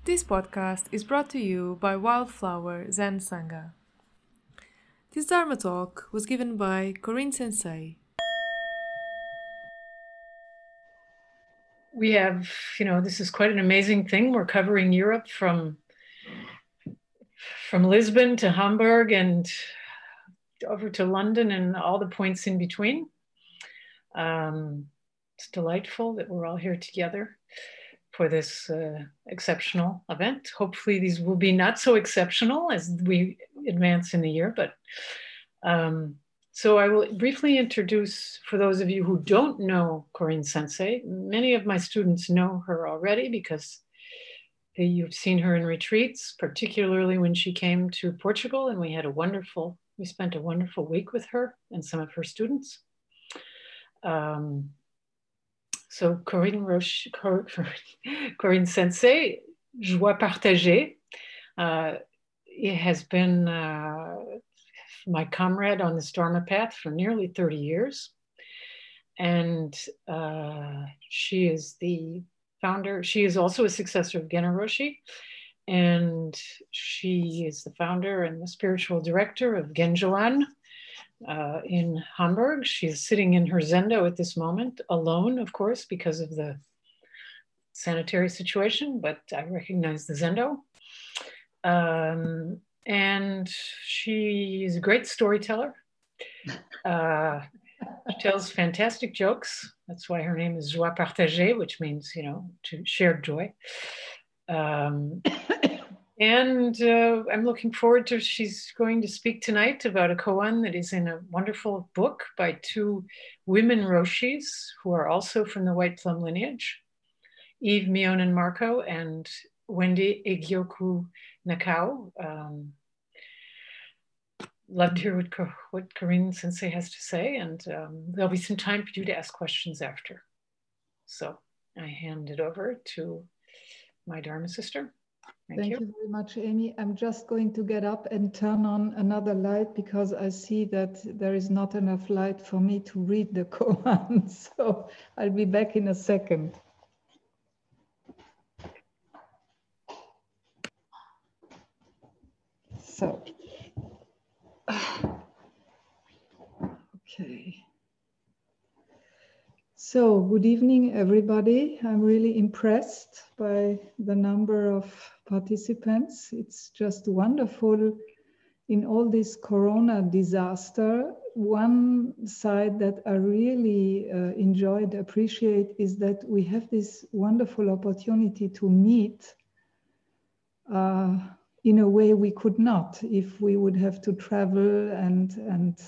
This podcast is brought to you by Wildflower Zen Sangha. This Dharma talk was given by Corinne Sensei. We have, this is quite an amazing thing. We're covering Europe from Lisbon to Hamburg and over to London and all the points in between. It's delightful that we're all here together for this exceptional event. Hopefully these will be not so exceptional as we advance in the year, but so I will briefly introduce, for those of you who don't know Corinne Sensei, many of my students know her already because you've seen her in retreats, particularly when she came to Portugal, and we spent a wonderful week with her and some of her students. So Corinne Sensei, Joie Partagée, it has been my comrade on this Dharma path for nearly 30 years. And she is the founder. She is also a successor of Genro Roshi. And she is the founder and the spiritual director of Genjoan in Hamburg. She's sitting in her zendo at this moment, alone, of course, because of the sanitary situation, but I recognize the zendo. And she is a great storyteller. She tells fantastic jokes. That's why her name is Joie Partagée, which means, to shared joy. And I'm looking forward to, she's going to speak tonight about a koan that is in a wonderful book by two women Roshis who are also from the White Plum lineage, Eve Mionen Marco and Wendy Egyoku Nakao. Love to hear what Corinne Sensei has to say, and there'll be some time for you to ask questions after. So I hand it over to my Dharma sister. Thank you very much, Amy. I'm just going to get up and turn on another light because I see that there is not enough light for me to read the koan. So I'll be back in a second. So, okay. So, good evening, everybody. I'm really impressed by the number of participants. It's just wonderful in all this Corona disaster. One side that I really enjoyed, appreciate, is that we have this wonderful opportunity to meet in a way we could not if we would have to travel and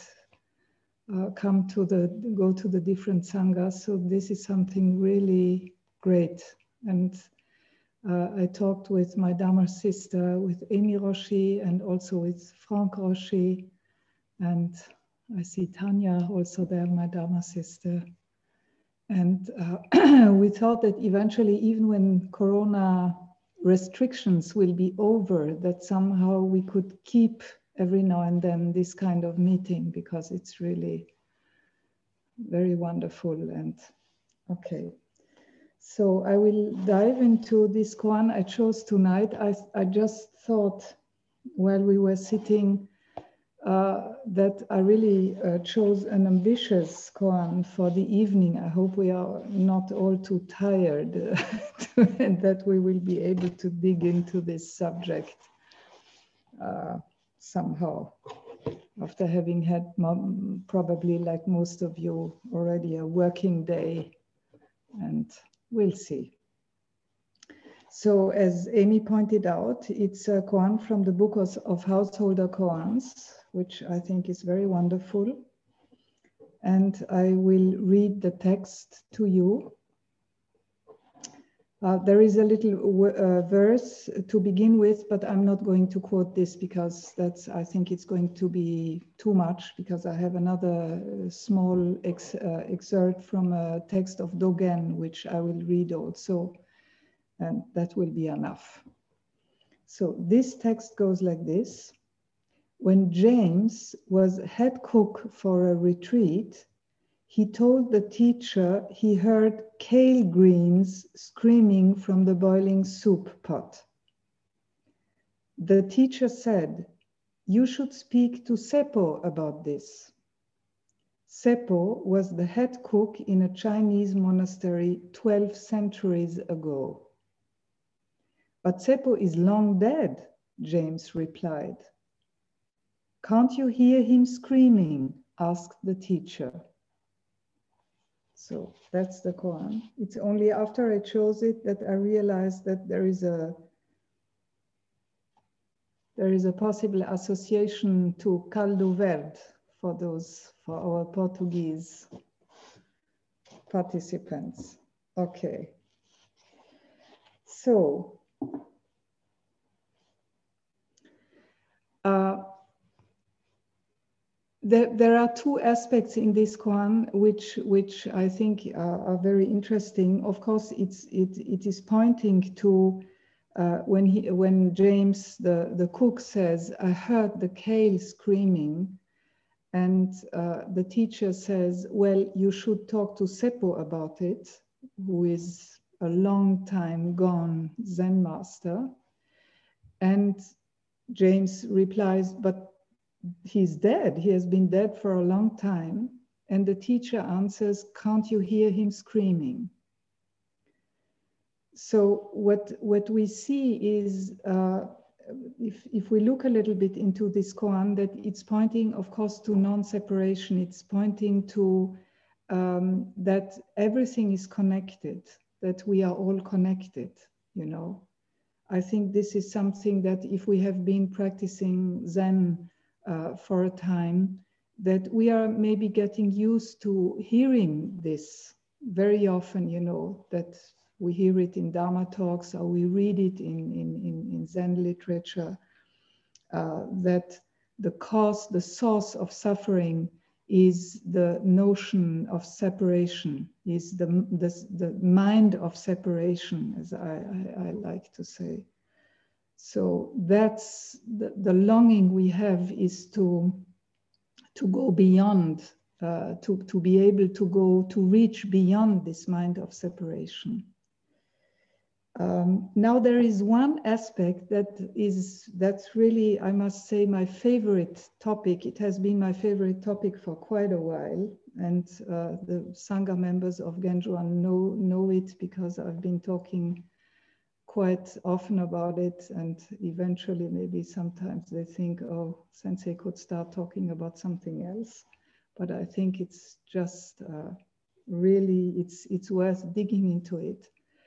go to the different sanghas. So this is something really great. And I talked with my Dharma sister, with Amy Roshi, and also with Frank Roshi. And I see Tanya also there, my Dharma sister. And we thought that eventually, even when Corona restrictions will be over, that somehow we could keep every now and then this kind of meeting, because it's really very wonderful. And okay, so I will dive into this koan I chose tonight. I just thought while we were sitting that I really chose an ambitious koan for the evening. I hope we are not all too tired and that we will be able to dig into this subject somehow, after having had probably, like most of you, already a working day, and we'll see. So as Amy pointed out, it's a koan from the book of Householder Koans, which I think is very wonderful. And I will read the text to you. There is a little verse to begin with, but I'm not going to quote this because I think it's going to be too much, because I have another small excerpt from a text of Dogen, which I will read also, and that will be enough. So this text goes like this. When James was head cook for a retreat, he told the teacher he heard kale greens screaming from the boiling soup pot. The teacher said, "You should speak to Seppo about this." Seppo was the head cook in a Chinese monastery 12 centuries ago. "But Seppo is long dead," James replied. "Can't you hear him screaming?" asked the teacher. So that's the koan. It's only after I chose it that I realized that there is a possible association to caldo verde for our Portuguese participants. Okay. So there are two aspects in this koan which I think are very interesting. Of course, it is pointing to when James the cook says, "I heard the kale screaming," and the teacher says, "Well, you should talk to Seppo about it," who is a long time gone Zen master. And James replies, "But he's dead. He has been dead for a long time." And the teacher answers, "Can't you hear him screaming?" So what we see is, if we look a little bit into this koan, that it's pointing, of course, to non-separation. It's pointing to that everything is connected, that we are all connected, you know. I think this is something that if we have been practicing Zen for a time, that we are maybe getting used to hearing this very often, you know, that we hear it in Dharma talks or we read it in Zen literature, that the source of suffering is the notion of separation, is the mind of separation, as I like to say. So that's the longing we have, is to go beyond, to be able to reach beyond this mind of separation. Now there is one aspect that's really, I must say, my favorite topic. It has been my favorite topic for quite a while, and the Sangha members of Genjuan know it, because I've been talking quite often about it, and eventually maybe sometimes they think, oh, Sensei could start talking about something else. But I think it's just really, it's worth digging into it.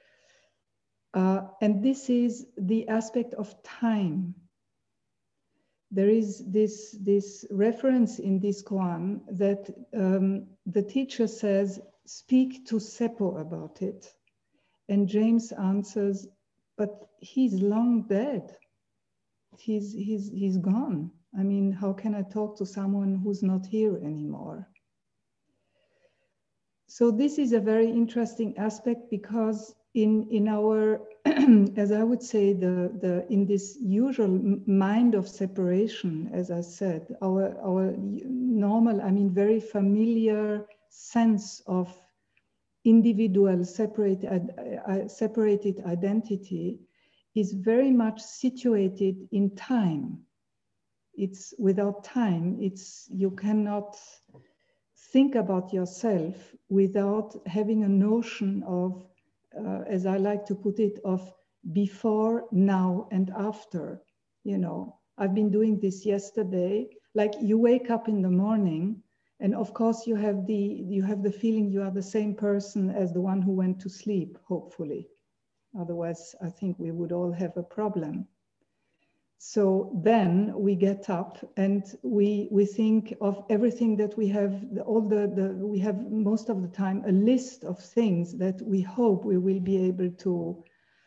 And this is the aspect of time. There is this reference in this koan that the teacher says, "Speak to Seppo about it." And James answers, "But he's long dead. He's gone. I mean, how can I talk to someone who's not here anymore?" So this is a very interesting aspect, because in our, as I would say, in this usual mind of separation, as I said, our normal, I mean, very familiar sense of individual separated identity is very much situated in time. It's without time, you cannot think about yourself without having a notion of, as I like to put it, of before, now, and after. You know, I've been doing this yesterday. Like, you wake up in the morning, and of course you have the feeling you are the same person as the one who went to sleep, hopefully. Otherwise, I think we would all have a problem. So then we get up and we think of everything that we have, we have most of the time a list of things that we hope we will be able to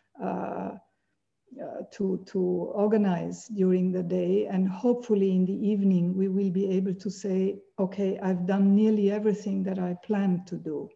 organize during the day, and hopefully in the evening we will be able to say, okay, I've done nearly everything that I planned to do.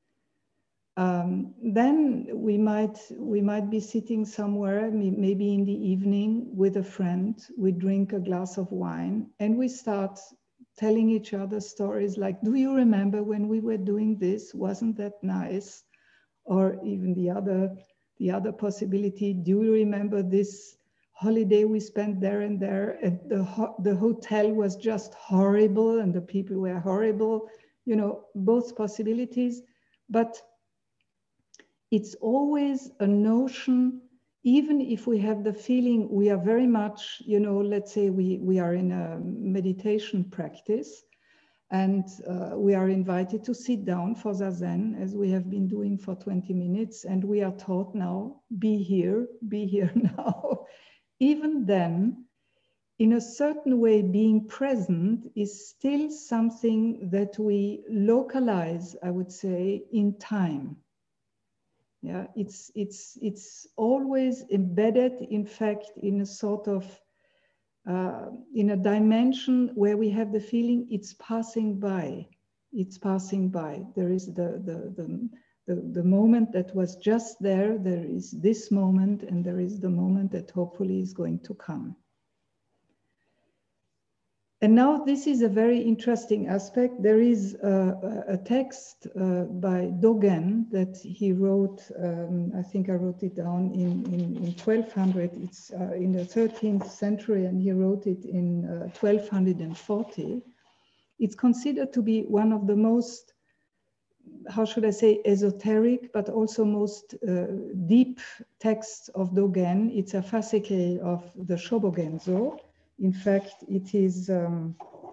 Then we might be sitting somewhere, maybe in the evening with a friend. We drink a glass of wine and we start telling each other stories like, do you remember when we were doing this? Wasn't that nice? Or even the other possibility, do you remember this holiday we spent there and there, and the hotel was just horrible and the people were horrible, you know, both possibilities. But it's always a notion, even if we have the feeling we are very much, you know, let's say we are in a meditation practice, and we are invited to sit down for Zazen, as we have been doing for 20 minutes, and we are taught now, be here now. Even then, in a certain way, being present is still something that we localize, I would say, in time. Yeah, it's always embedded, in fact, in a sort of in a dimension where we have the feeling it's passing by. It's passing by. There is the moment that was just there. There is this moment, and there is the moment that hopefully is going to come. And now this is a very interesting aspect. There is a text by Dogen that he wrote, I think I wrote it down in 1200. It's in the 13th century, and he wrote it in 1240. It's considered to be one of the most, how should I say, esoteric, but also most deep texts of Dogen. It's a fascicle of the Shobogenzo. In fact, it is the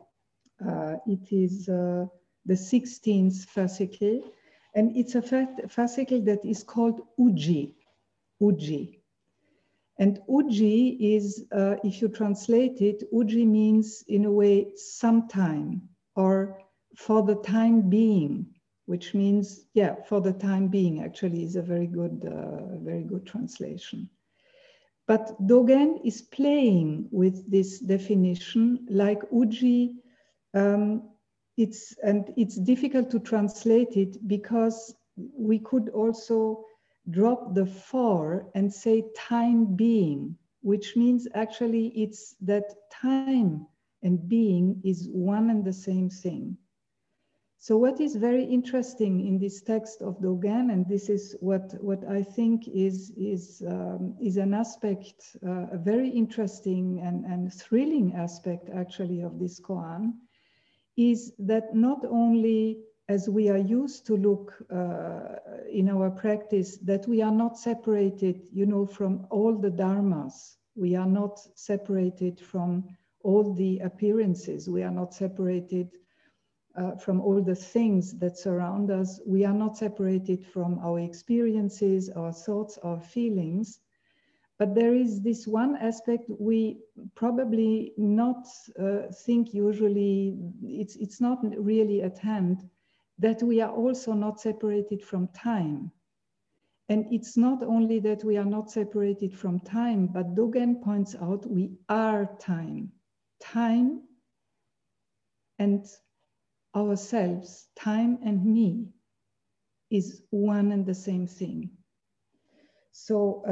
16th fascicle, and it's a fascicle that is called Uji. And Uji is, if you translate it, Uji means in a way sometime, or for the time being, which means, yeah, for the time being actually is a very good translation. But Dogen is playing with this definition, like Uji. It's difficult to translate it because we could also drop the for and say time being, which means actually it's that time and being is one and the same thing. So what is very interesting in this text of Dogen, and this is what I think is an aspect, a very interesting and thrilling aspect actually of this koan, is that not only as we are used to look in our practice, that we are not separated, you know, from all the dharmas. We are not separated from all the appearances. We are not separated from all the things that surround us. We are not separated from our experiences, our thoughts, our feelings. But there is this one aspect we probably not think usually, it's not really at hand, that we are also not separated from time. And it's not only that we are not separated from time, but Dogen points out we are time. Time and ourselves, time and me, is one and the same thing. So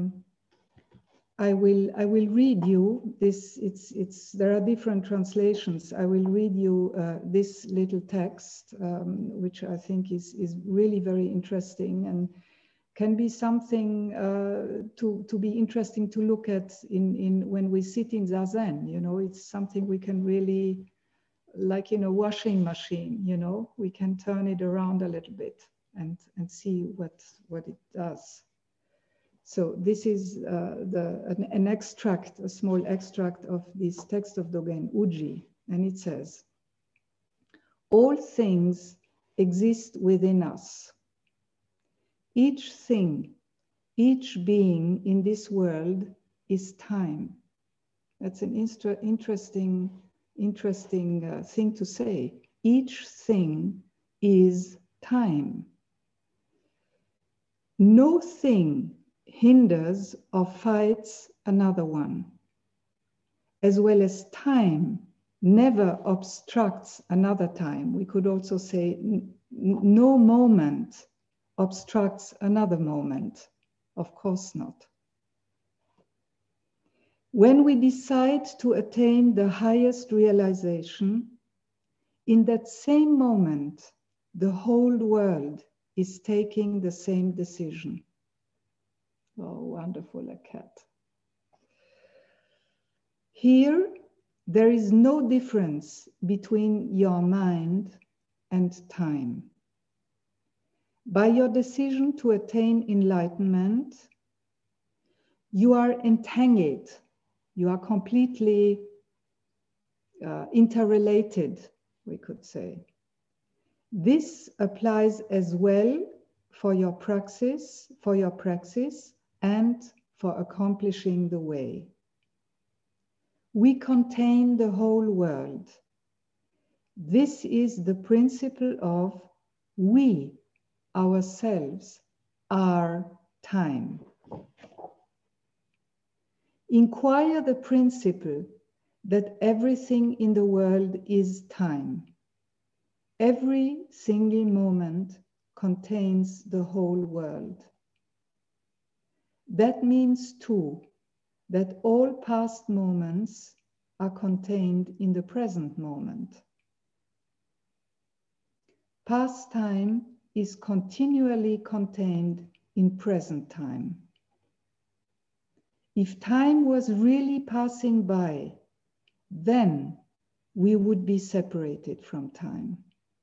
I will read you this. There are different translations. I will read you this little text, which I think is really very interesting and can be something to be interesting to look at in when we sit in Zazen. You know, it's something we can really, like in a washing machine, you know, we can turn it around a little bit and see what it does. So this is an extract, a small extract of this text of Dogen, Uji, and it says, all things exist within us. Each thing, each being in this world is time. That's an interesting thing to say. Each thing is time. No thing hinders or fights another one, as well as time never obstructs another time. We could also say no moment obstructs another moment. Of course not. When we decide to attain the highest realization, in that same moment, the whole world is taking the same decision. Oh, wonderful, a cat. Here, there is no difference between your mind and time. By your decision to attain enlightenment, you are entangled. You are completely interrelated, we could say. This applies as well for your praxis and for accomplishing the way. We contain the whole world. This is the principle of we ourselves are time. Inquire the principle that everything in the world is time. Every single moment contains the whole world. That means too that all past moments are contained in the present moment. Past time is continually contained in present time. If time was really passing by, then we would be separated from time.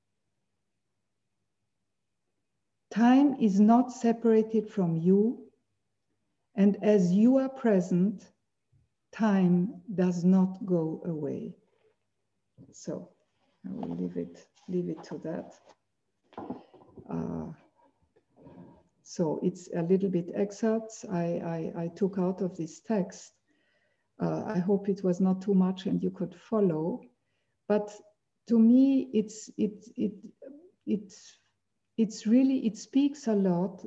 Time is not separated from you, and as you are present, time does not go away. So I will leave it to that. So it's a little bit excerpts I took out of this text. I hope it was not too much and you could follow. But to me, it speaks a lot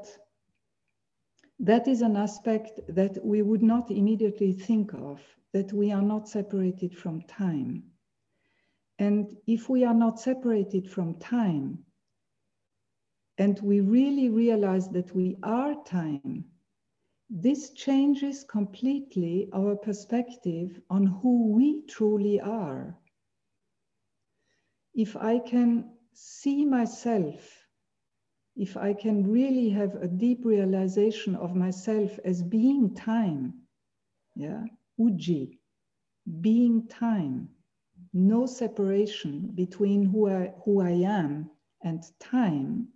that is an aspect that we would not immediately think of, that we are not separated from time. And if we are not separated from time, and we really realize that we are time, this changes completely our perspective on who we truly are. If I can see myself, if I can really have a deep realization of myself as being time, yeah, Uji, being time, no separation between who I am and time,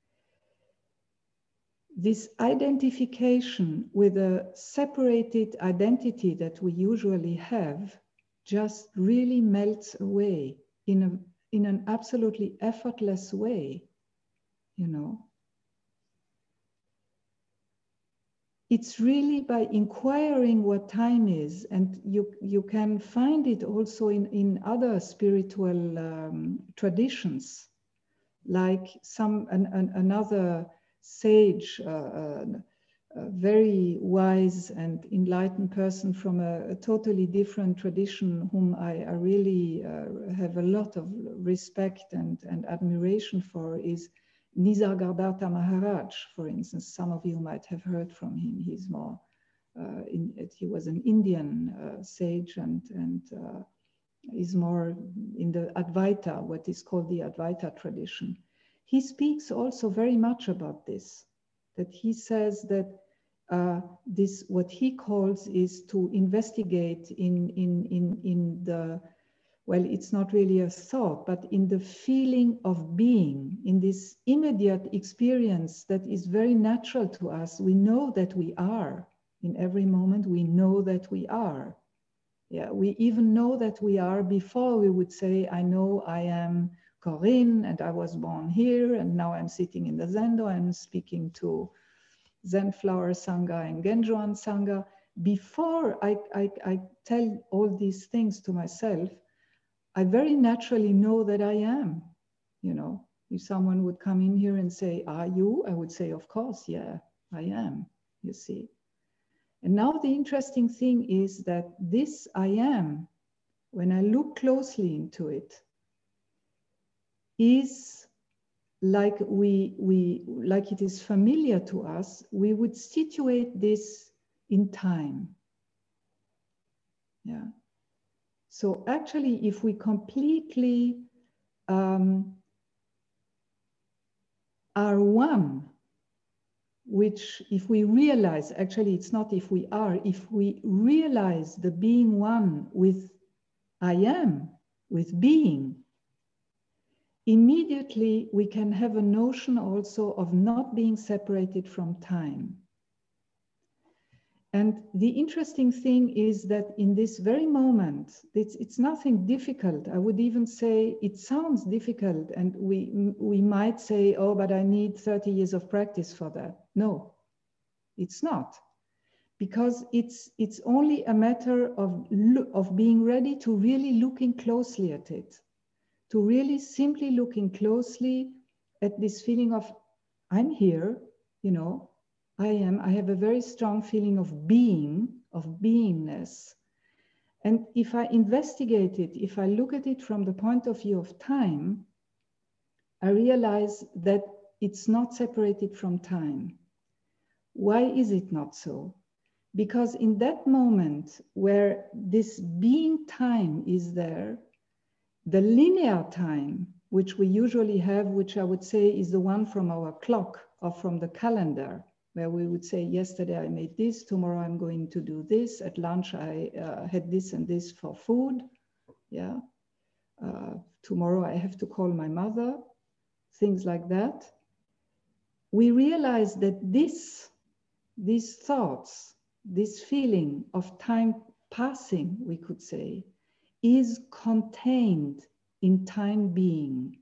this identification with a separated identity that we usually have just really melts away in an absolutely effortless way, you know. It's really by inquiring what time is, and you can find it also in other spiritual traditions, like another sage, a very wise and enlightened person from a totally different tradition, whom I really have a lot of respect and admiration for, is Nisargadatta Maharaj, for instance. Some of you might have heard from him. He's more, he was an Indian sage and is more in the Advaita, what is called the Advaita tradition. He speaks also very much about this, that he says that this, what he calls, is to investigate in the, well, it's not really a thought, but in the feeling of being, in this immediate experience that is very natural to us. We know that we are. In every moment, we know that we are. Yeah, we even know that we are before we would say, I know I am Corinne, and I was born here, and now I'm sitting in the Zendo, I'm speaking to Zenflower Sangha and Genjoan Sangha. Before I tell all these things to myself, I very naturally know that I am. You know, if someone would come in here and say, are you? I would say, of course, yeah, I am, you see. And now the interesting thing is that this I am, when I look closely into it, is like like it is familiar to us, we would situate this in time. Yeah. So actually, if we completely are one which if we realize, actually it's not if we are, if we realize the being one with I am, with being, immediately we can have a notion also of not being separated from time. And the interesting thing is that in this very moment, it's nothing difficult. I would even say it sounds difficult, and we might say, oh, but I need 30 years of practice for that. No, it's not. Because it's only a matter of being ready to really looking closely at it, to really simply looking closely at this feeling of, I'm here, you know, I have a very strong feeling of being, of beingness. And if I investigate it, if I look at it from the point of view of time, I realize that it's not separated from time. Why is it not so? Because in that moment where this being time is there, the linear time, which we usually have, which I would say is the one from our clock or from the calendar, where we would say, yesterday I made this, tomorrow I'm going to do this, at lunch I had this and this for food, yeah. Tomorrow I have to call my mother, things like that. We realize that these thoughts, this feeling of time passing, we could say, is contained in time being,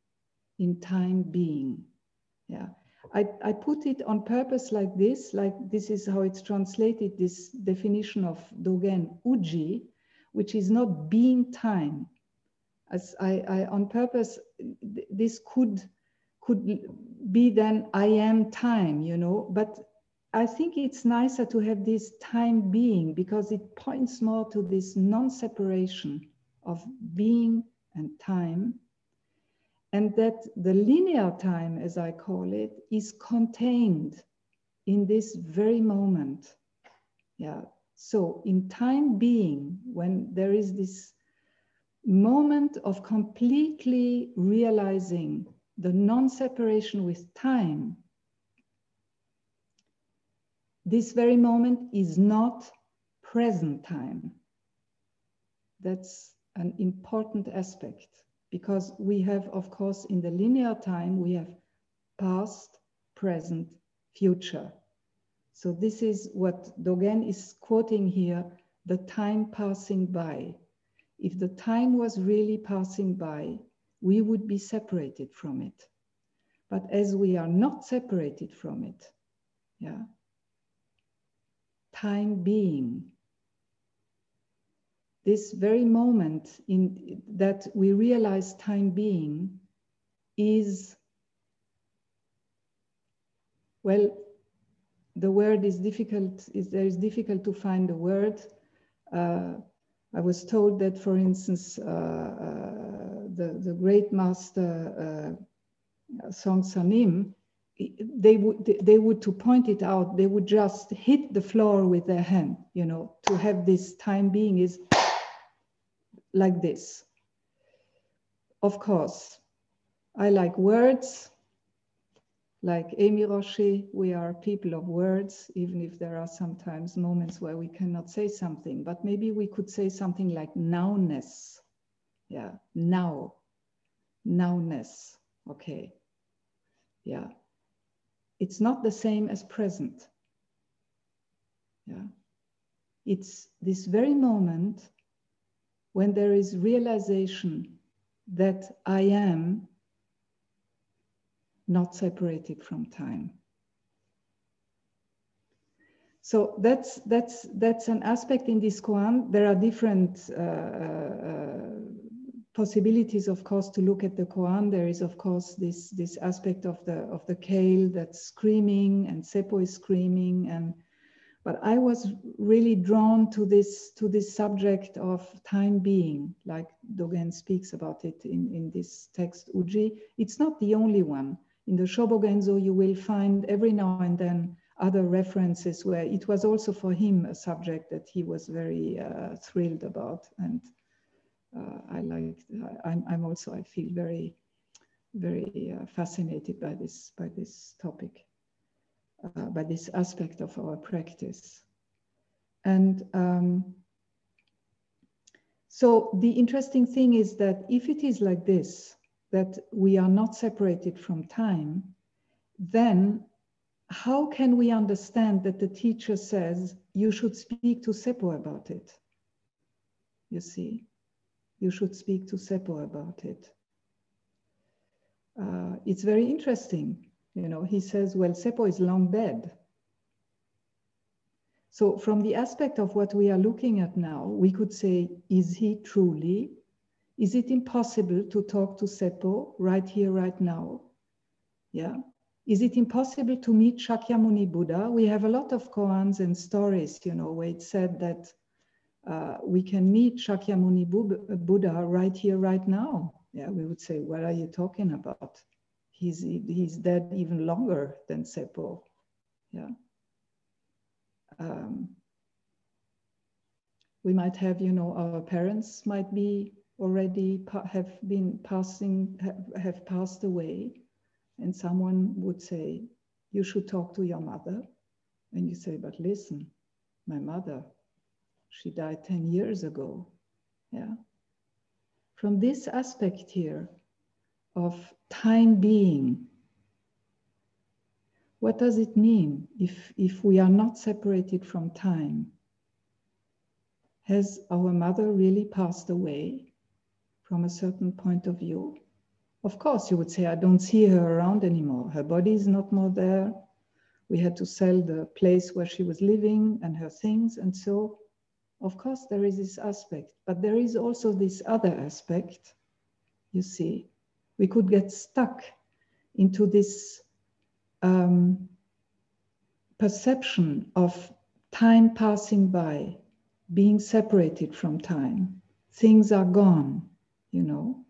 yeah. I put it on purpose like this is how it's translated, this definition of Dogen, Uji, which is not being time. As I on purpose, this could be then I am time, you know, but I think it's nicer to have this time being because it points more to this non-separation of being and time. And that the linear time, as I call it, is contained in this very moment. Yeah. So in time being, when there is this moment of completely realizing the non-separation with time, this very moment is not present time. That's an important aspect. Because we have, of course, in the linear time, we have past, present, future. So this is what Dogen is quoting here, the time passing by. If the time was really passing by, we would be separated from it. But as we are not separated from it, yeah, time being, this very moment in that we realize time being is, well, the word is difficult, difficult to find a word. I was told that, for instance, the great master Song Sanim, they would to point it out, they would just hit the floor with their hand, you know, to have this time being is like this. Of course, I like words. Like Amy Rocher, we are people of words, even if there are sometimes moments where we cannot say something, but maybe we could say something like nowness. Yeah, now, nowness, okay. Yeah, it's not the same as present. Yeah, it's this very moment when there is realization that I am not separated from time. So that's an aspect in this koan. There are different possibilities, of course, to look at the koan. There is, of course, this aspect of the kale that's screaming, and Seppo is screaming, but I was really drawn to this subject of time being, like Dogen speaks about it in this text, Uji. It's not the only one. In the Shobogenzo, you will find every now and then other references where it was also for him a subject that he was very thrilled about. And I'm also, I feel very, very fascinated by this topic. by this aspect of our practice. And so the interesting thing is that if it is like this, that we are not separated from time, then how can we understand that the teacher says you should speak to Seppo about it? You see, you should speak to Seppo about it. It's very interesting. You know, he says, well, Seppo is long dead. So from the aspect of what we are looking at now, we could say, is he truly? Is it impossible to talk to Seppo right here, right now? Yeah. Is it impossible to meet Shakyamuni Buddha? We have a lot of koans and stories, you know, where it said that we can meet Shakyamuni Buddha right here, right now. Yeah, we would say, what are you talking about? He's dead even longer than Seppo. Yeah. We might have, you know, our parents might be already have passed away, and someone would say, you should talk to your mother. And you say, but listen, my mother, she died 10 years ago. Yeah. From this aspect here of time being, what does it mean if we are not separated from time? Has our mother really passed away from a certain point of view? Of course, you would say, I don't see her around anymore. Her body is not more there. We had to sell the place where she was living and her things. And so, of course, there is this aspect. But there is also this other aspect, you see. We could get stuck into this perception of time passing by, being separated from time. Things are gone, you know,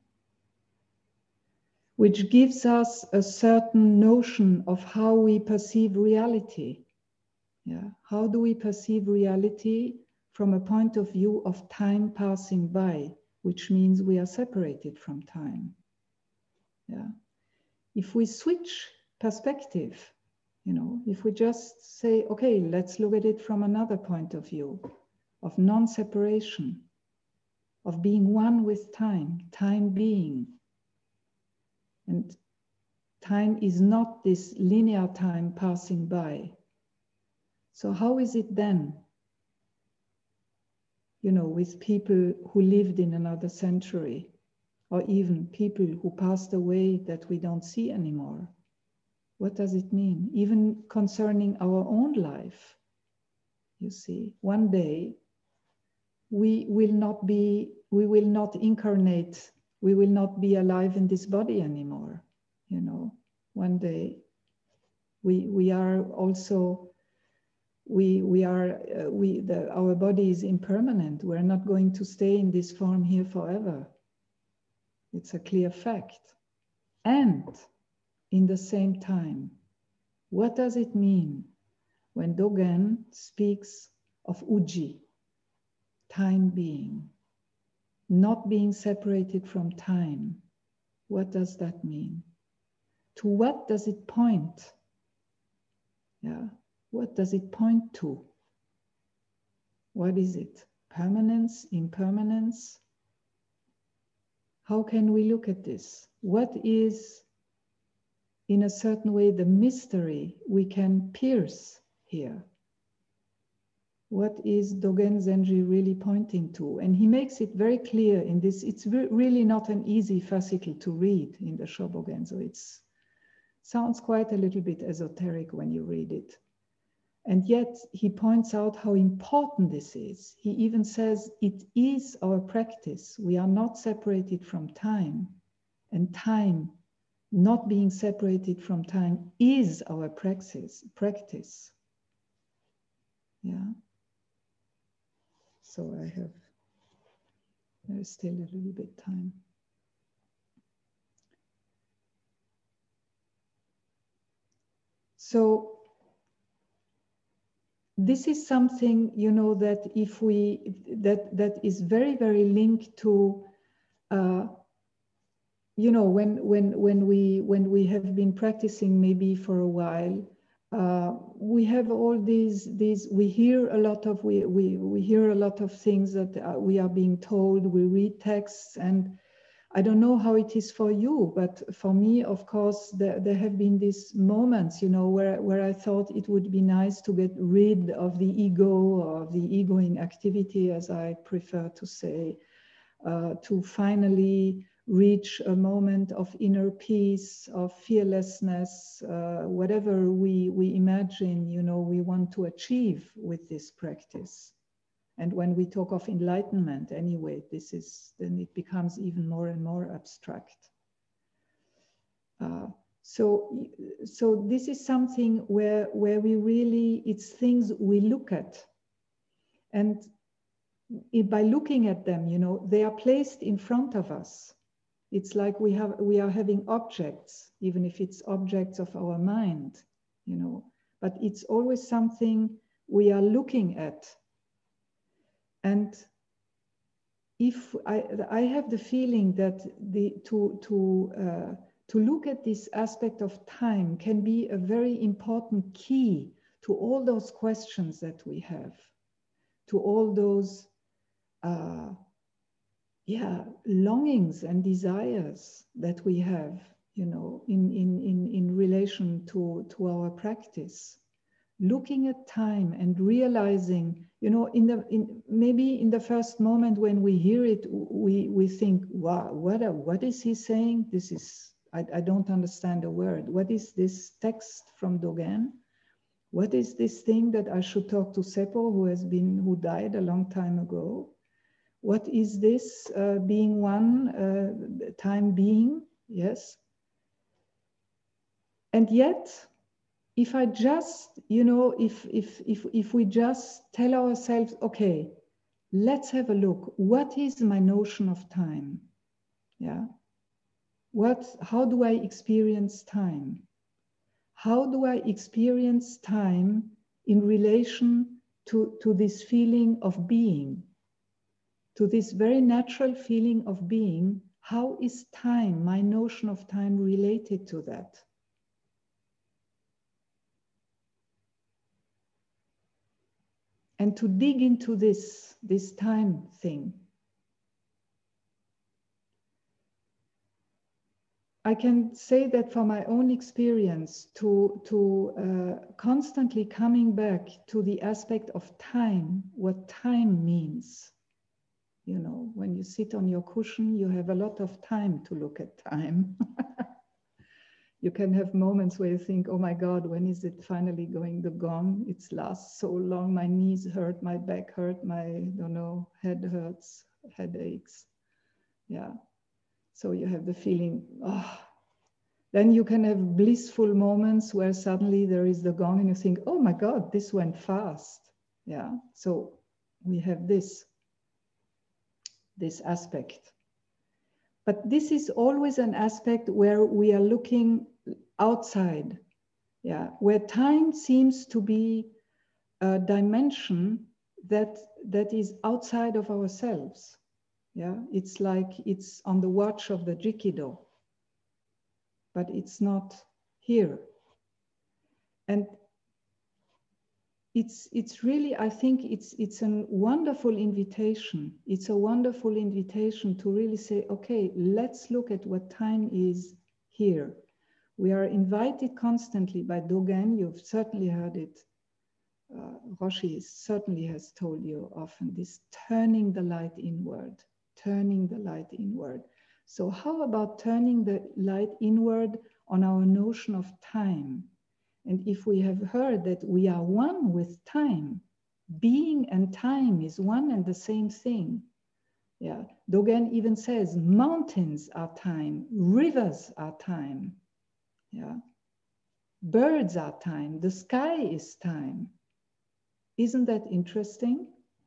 which gives us a certain notion of how we perceive reality. Yeah. How do we perceive reality from a point of view of time passing by, which means we are separated from time. Yeah. If we switch perspective, you know, if we just say, okay, let's look at it from another point of view, of non-separation, of being one with time, time being. And time is not this linear time passing by. So how is it then, you know, with people who lived in another century, or even people who passed away that we don't see anymore? What does it mean? Even concerning our own life, you see, one day we will not incarnate, we will not be alive in this body anymore. You know, one day we are also, our body is impermanent. We're not going to stay in this form here forever. It's a clear fact. And in the same time, what does it mean when Dogen speaks of Uji, time being, not being separated from time? What does that mean? To what does it point? Yeah, what does it point to? What is it? Permanence, impermanence? How can we look at this? What is, in a certain way, the mystery we can pierce here? What is Dogen Zenji really pointing to? And he makes it very clear in this. It's really not an easy fascicle to read in the Shobogen. So it sounds quite a little bit esoteric when you read it. And yet he points out how important this is. He even says it is our practice. We are not separated from time. And time, not being separated from time, is our practice. Yeah. So there's still a little bit time. So this is something, you know, that if we, that is very, very linked to, you know, when we have been practicing maybe for a while, we have all these we hear a lot of we hear a lot of things that we are being told. We read texts, and I don't know how it is for you, but for me, of course, there have been these moments, you know, where I thought it would be nice to get rid of the ego, or the egoing activity, as I prefer to say, to finally reach a moment of inner peace, of fearlessness, whatever we imagine, you know, we want to achieve with this practice. And when we talk of enlightenment, anyway, then it becomes even more and more abstract. So this is something where we really, it's things we look at. And by looking at them, you know, they are placed in front of us. It's like we are having objects, even if it's objects of our mind, you know, but it's always something we are looking at. And if I have the feeling that to look at this aspect of time can be a very important key to all those questions that we have, to all those longings and desires that we have, you know, in relation to our practice. Looking at time and realizing, you know, maybe in the first moment when we hear it, we think, wow, what is he saying? This is, I don't understand a word. What is this text from Dogen? What is this thing that I should talk to Seppo, who died a long time ago? What is this being one, time being? Yes. And yet, if I just, you know, if we just tell ourselves, okay, let's have a look. What is my notion of time? Yeah. How do I experience time? How do I experience time in relation to this feeling of being? To this very natural feeling of being, how is time, my notion of time, related to that? And to dig into this time thing. I can say that for my own experience, to constantly coming back to the aspect of time, what time means. You know, when you sit on your cushion, you have a lot of time to look at time. You can have moments where you think, oh my God, when is it finally going the gong? It's lasts so long, my knees hurt, my back hurt, my, don't know, head hurts, headaches. Yeah. So you have the feeling, oh. Then you can have blissful moments where suddenly there is the gong and you think, oh my God, this went fast. Yeah. So we have this aspect. But this is always an aspect where we are looking outside, yeah, where time seems to be a dimension that is outside of ourselves. Yeah, it's like it's on the watch of the Jikido, but it's not here. And it's really, I think it's a wonderful invitation. It's a wonderful invitation to really say, okay, let's look at what time is here. We are invited constantly by Dogen. You've certainly heard it. Roshi certainly has told you often this turning the light inward, turning the light inward. So how about turning the light inward on our notion of time? And if we have heard that we are one with time, being and time is one and the same thing. Yeah, Dogen even says mountains are time, rivers are time. Yeah, birds are time, the sky is time. Isn't that interesting?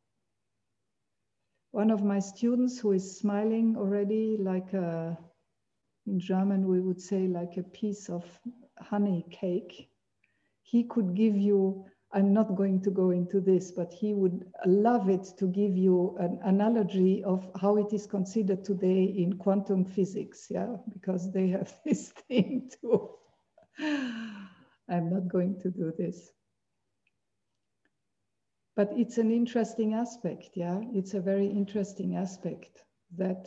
One of my students who is smiling already, like in German we would say like a piece of honey cake. He could give you, I'm not going to go into this, but he would love it to give you an analogy of how it is considered today in quantum physics, yeah, because they have this thing too. I'm not going to do this. But it's an interesting aspect, yeah? It's a very interesting aspect that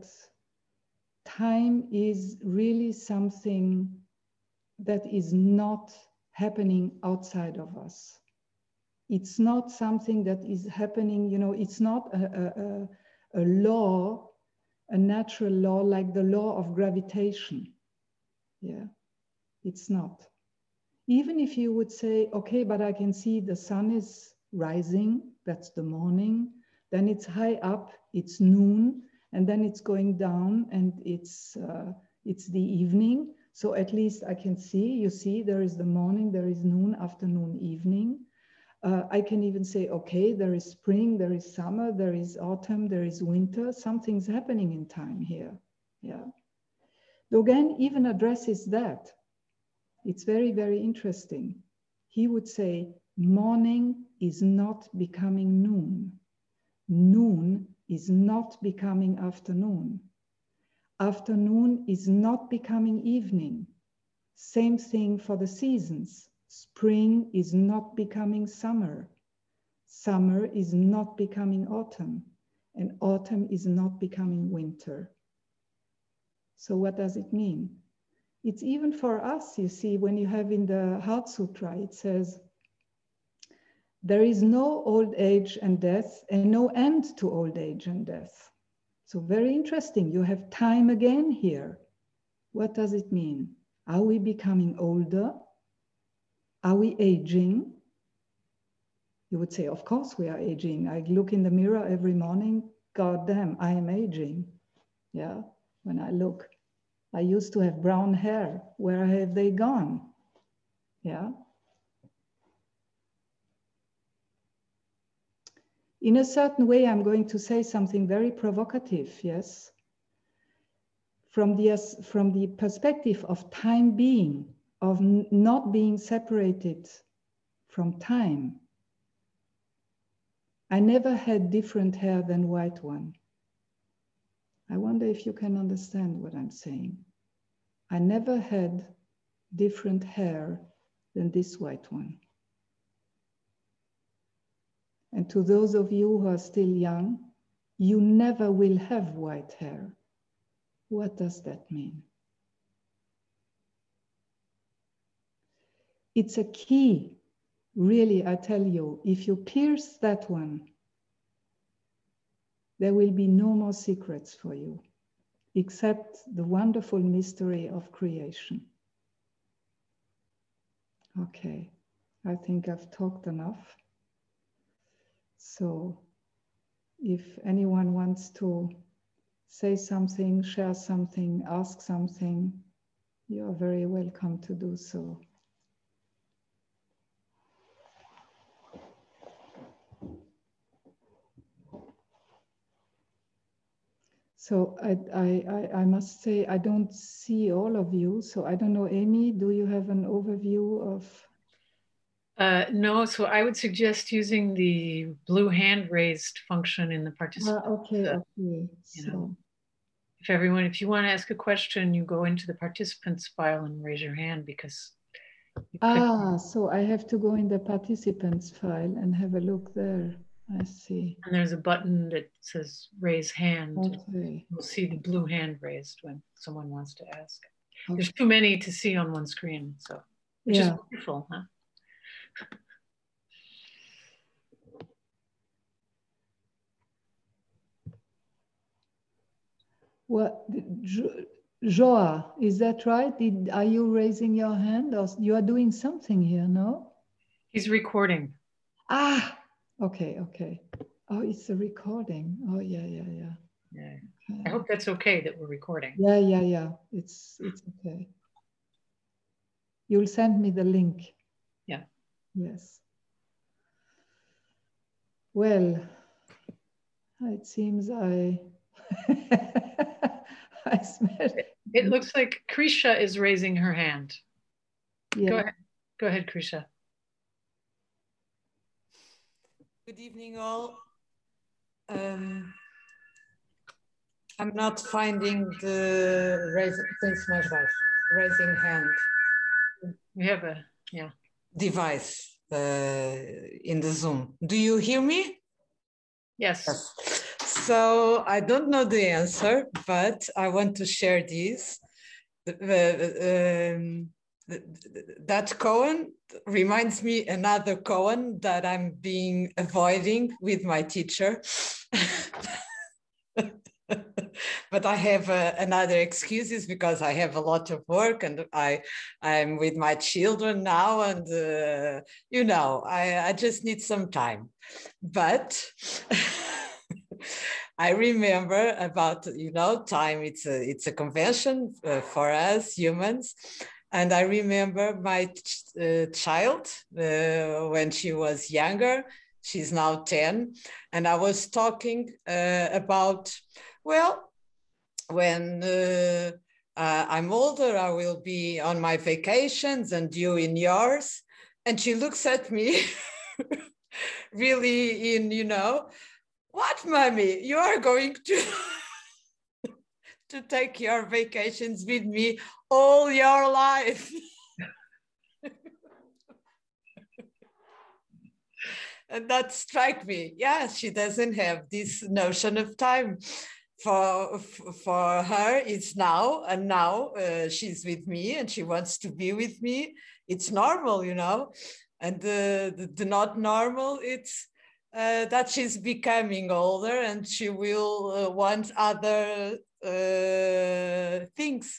time is really something that is not happening outside of us. It's not something that is happening, you know, it's not a law, a natural law like the law of gravitation. Yeah, it's not. Even if you would say, okay, but I can see the sun is rising, that's the morning, then it's high up, it's noon, and then it's going down and it's the evening. So at least I can see, you see, there is the morning, there is noon, afternoon, evening. I can even say, okay, there is spring, there is summer, there is autumn, there is winter. Something's happening in time here. Yeah. Dogen even addresses that. It's very, very interesting. He would say, morning is not becoming noon. Noon is not becoming afternoon. Afternoon is not becoming evening. Same thing for the seasons. Spring is not becoming summer. Summer is not becoming autumn. And autumn is not becoming winter. So what does it mean? It's even for us, you see, when you have in the Heart Sutra, it says, there is no old age and death and no end to old age and death. So very interesting, you have time again here. What does it mean? Are we becoming older? Are we aging? You would say, of course we are aging. I look in the mirror every morning, God damn, I am aging. Yeah, when I look. I used to have brown hair. Where have they gone? Yeah. In a certain way, I'm going to say something very provocative, yes? From the perspective of time being, of not being separated from time. I never had different hair than white one. I wonder if you can understand what I'm saying. I never had different hair than this white one. And to those of you who are still young, you never will have white hair. What does that mean? It's a key, really, I tell you, if you pierce that one, there will be no more secrets for you, except the wonderful mystery of creation. Okay, I think I've talked enough. So if anyone wants to say something, share something, ask something, you are very welcome to do so. So I must say, I don't see all of you. So I don't know, Amy, do you have an overview of? No, so I would suggest using the blue hand raised function in the participants. Okay, okay. So if you want to ask a question, you go into the participants file and raise your hand because. So I have to go in the participants file and have a look there. I see. And there's a button that says raise hand. Okay. You'll see the blue hand raised when someone wants to ask. Okay. There's too many to see on one screen, so which is wonderful, huh? What, Joa, is that right? Are you raising your hand or you are doing something here, no? He's recording. Ah, okay, okay. Oh, it's a recording. Oh, yeah. Yeah. I hope that's okay that we're recording. Yeah. It's okay. You'll send me the link. Yeah. Yes. Well, it seems I smell. It looks like Krisha is raising her hand. Yeah. Go ahead, Krisha. Good evening, all. I'm not finding the raising hand. We have a Yeah. device in the Zoom. Do you hear me? Yes. Yes. So I don't know the answer, but I want to share this. That koan reminds me another koan that I'm being avoiding with my teacher. But I have another excuses because I have a lot of work and I'm with my children now, and you know, I just need some time. But I remember about, you know, time. It's a convention for us humans, and I remember my child when she was younger. She's now 10, and I was talking about, well, when I'm older, I will be on my vacations and you in yours. And she looks at me really in, you know, what, mommy, you are going to to take your vacations with me all your life. And that struck me. Yeah, she doesn't have this notion of time. For her, it's now, and now she's with me and she wants to be with me. It's normal, you know. And the not normal, it's that she's becoming older and she will want other things.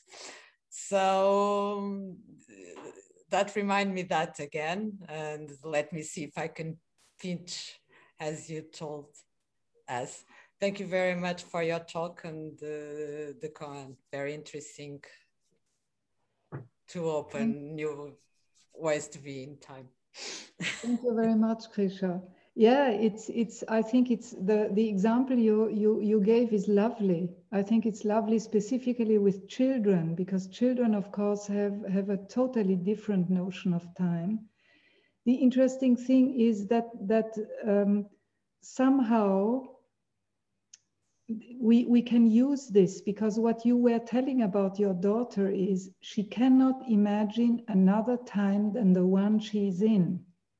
So that remind me that again, and let me see if I can pinch as you told us. Thank you very much for your talk and the koan. Very interesting to open new ways to be in time. Thank you very much, Krisha. Yeah, it's. I think it's the example you gave is lovely. I think it's lovely specifically with children, because children, of course, have a totally different notion of time. The interesting thing is that somehow we can use this, because what you were telling about your daughter is she cannot imagine another time than the one she's in.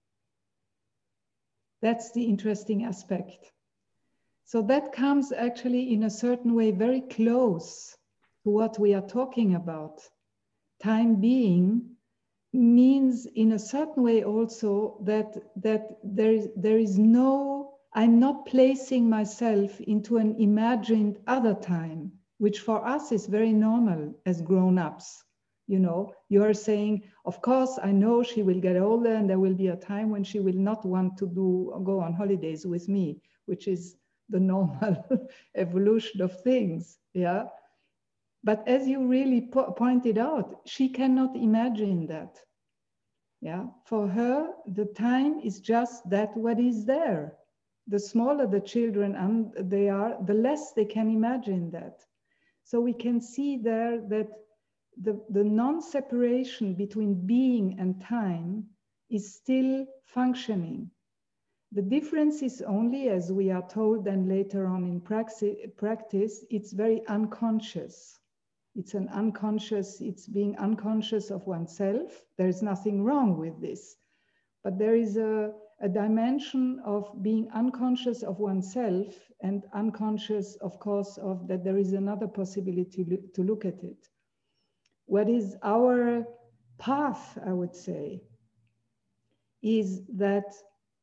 That's the interesting aspect. So that comes actually in a certain way very close to what we are talking about. Time being means in a certain way also that there is no, I'm not placing myself into an imagined other time, which for us is very normal as grown-ups. You know, you are saying, of course, I know she will get older and there will be a time when she will not want to go on holidays with me, which is the normal evolution of things, yeah? But as you really pointed out, she cannot imagine that. Yeah, for her, the time is just that what is there. The smaller the children they are, the less they can imagine that. So we can see there that the non-separation between being and time is still functioning. The difference is only, as we are told then later on in practice, it's very unconscious. It's an unconscious, it's being unconscious of oneself. There is nothing wrong with this. But there is a dimension of being unconscious of oneself and unconscious, of course, of that there is another possibility to look at it. What is our path, I would say, is that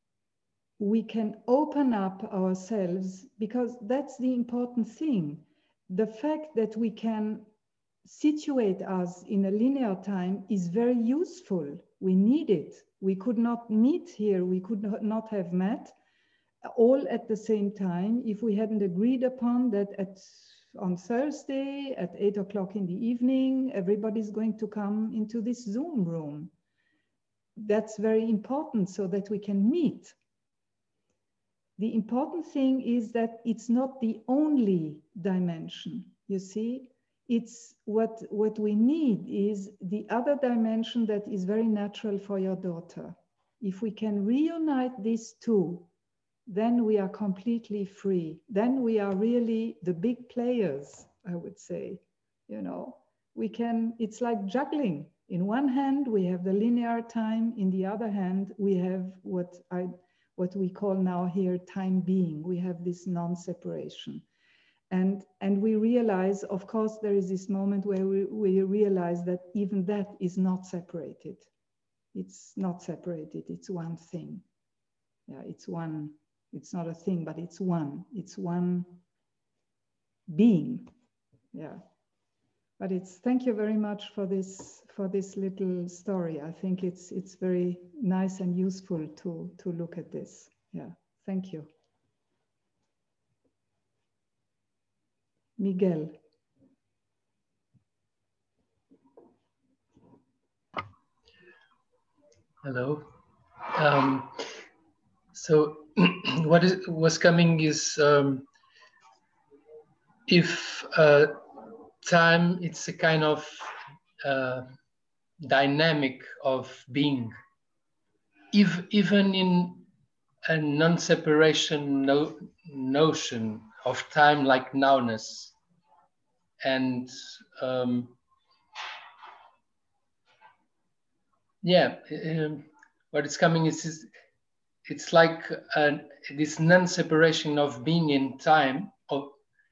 we can open up ourselves, because that's the important thing. The fact that we can situate us in a linear time is very useful. We need it. We could not meet here. We could not have met all at the same time if we hadn't agreed upon that on Thursday at 8 o'clock in the evening, everybody's going to come into this Zoom room. That's very important so that we can meet. The important thing is that it's not the only dimension, you see. It's what we need is the other dimension that is very natural for your daughter. If we can reunite these two, then we are completely free. Then we are really the big players, I would say. You know, we can, it's like juggling. In one hand, we have the linear time. In the other hand, we have what we call now here time being. We have this non-separation. And we realize, of course, there is this moment where we realize that even that is not separated. It's not separated, it's one thing. Yeah, it's one, it's not a thing, but it's one being. Yeah. But thank you very much for this little story. I think it's very nice and useful to look at this. Yeah, thank you. Miguel. Hello. So what was coming is if time, it's a kind of dynamic of being, even in a non-separation notion of time, like nowness. And what is coming is it's like this non-separation of being in time, of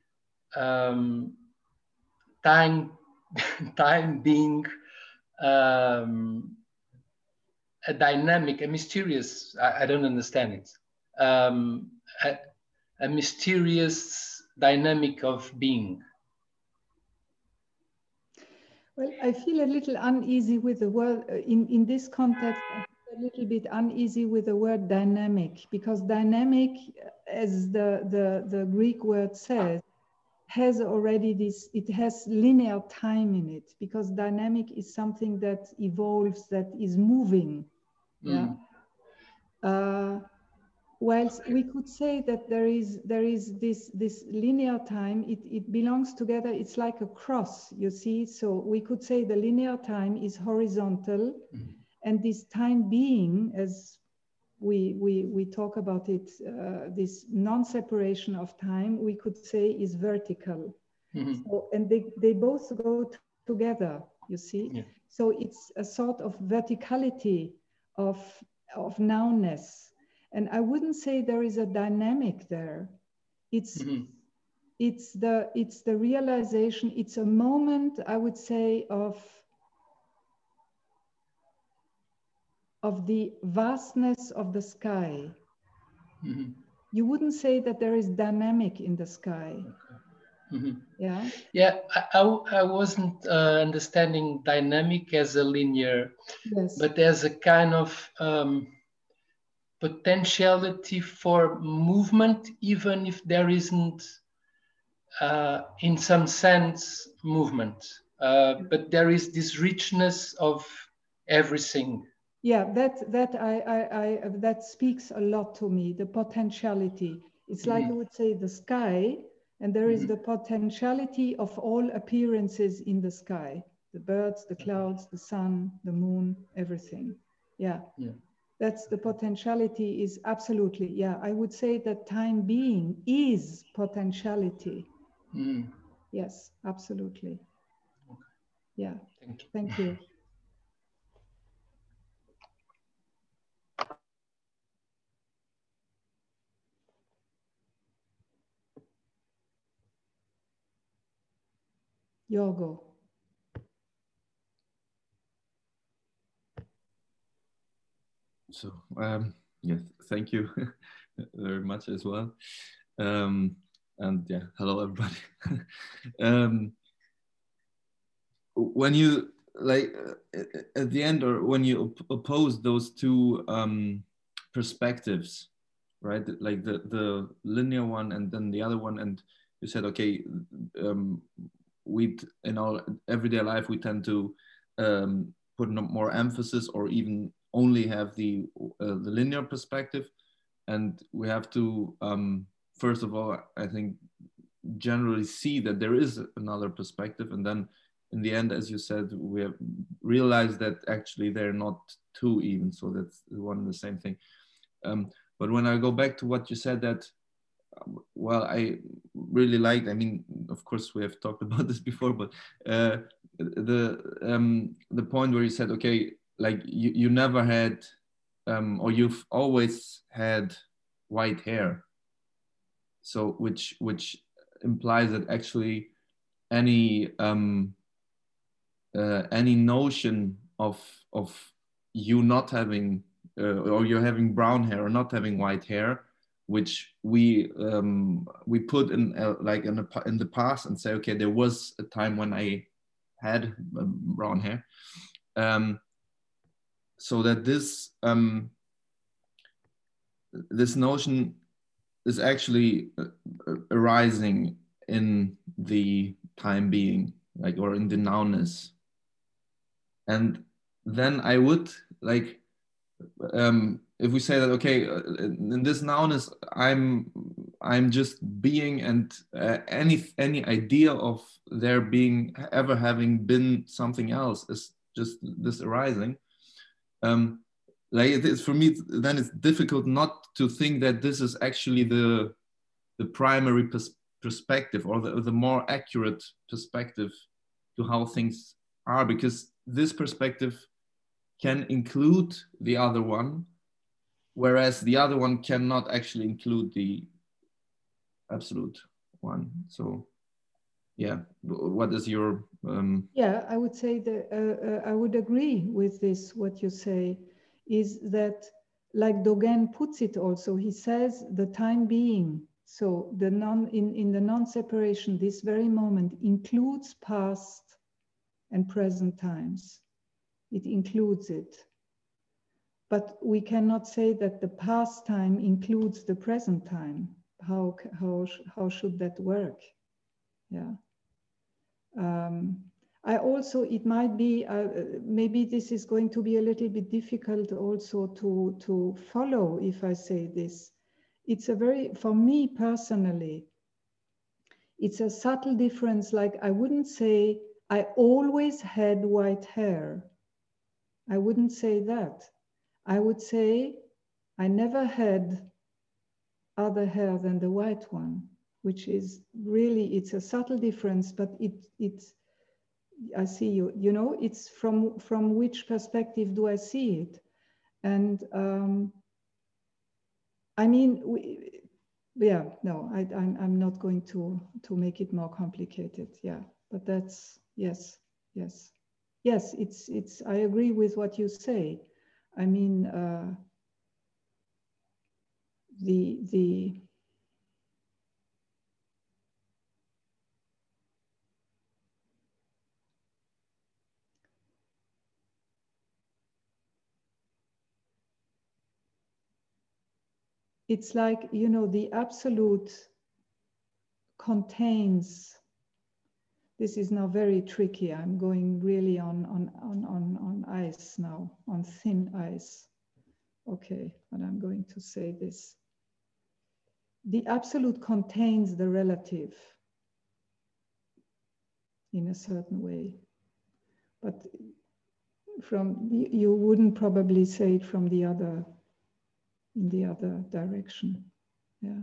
time being a dynamic, a mysterious, I don't understand it, a mysterious dynamic of being. Well, I feel a little uneasy with the word, in this context, I feel a little bit uneasy with the word dynamic, because dynamic, as the Greek word says, has already this, it has linear time in it, because dynamic is something that evolves, that is moving. Yeah. Whilst we could say that there is this linear time, it belongs together, it's like a cross, you see. So we could say the linear time is horizontal, and this time being, as we talk about it, this non-separation of time, we could say is vertical. So, and they both go together, you see. Yeah. So it's a sort of verticality of nowness. And I wouldn't say there is a dynamic there. It's the realization. It's a moment, I would say, of the vastness of the sky. You wouldn't say that there is dynamic in the sky. Yeah. Yeah, I wasn't understanding dynamic as a linear, yes, but as a kind of potentiality for movement, even if there isn't, in some sense, movement. But there is this richness of everything. Yeah, that speaks a lot to me. The potentiality. It's like I would say the sky, and there is the potentiality of all appearances in the sky: the birds, the clouds, the sun, the moon, everything. Yeah. Yeah. That's the potentiality is absolutely, yeah. I would say that time being is potentiality. Yes, absolutely. Okay. Yeah, thank you. Thank you. Yorgo. So, yes, thank you very much as well. And yeah, hello everybody. When you like at the end, or when you oppose those two perspectives, right? Like the linear one and then the other one, and you said, okay, we in our everyday life we tend to put more emphasis, or even only have the linear perspective, and we have to first of all, I think, generally see that there is another perspective, and then in the end, as you said, we have realized that actually they're not two even, so that's one and the same thing. But when I go back to what you said, that well, I really liked, I mean, of course we have talked about this before, but the point where you said, okay, like you never had, or you've always had white hair. So which implies that actually any notion of you not having or you're having brown hair or not having white hair, which we put in like in the past and say, okay, there was a time when I had brown hair, so that this this notion is actually arising in the time being, like, or in the nounness. And then I would like, if we say that, okay, in this nounness, I'm just being, and any idea of there being ever having been something else is just this arising. Like it is for me, then it's difficult not to think that this is actually the primary perspective, or the more accurate perspective to how things are, because this perspective can include the other one, whereas the other one cannot actually include the absolute one. So yeah, what is your Yeah, I would say that I would agree with this. What you say is that, like Dogen puts it also, he says the time being, so the in the non-separation, this very moment includes past and present times. It includes it. But we cannot say that the past time includes the present time. How should that work? Yeah. I also, it might be, maybe this is going to be a little bit difficult also to follow if I say this. It's a very, for me personally, it's a subtle difference. Like I wouldn't say I always had white hair. I wouldn't say that. I would say I never had other hair than the white one, which is really, it's a subtle difference, but it's, I see you, you know, it's from which perspective do I see it? And I mean, yeah, no, I'm not going to make it more complicated. Yeah, but that's, yes, it's, I agree with what you say. I mean, it's like, you know, the absolute contains, this is now very tricky. I'm going really on ice now, on thin ice. Okay, but I'm going to say this. The absolute contains the relative in a certain way. But you wouldn't probably say it from the other, in the other direction. Yeah.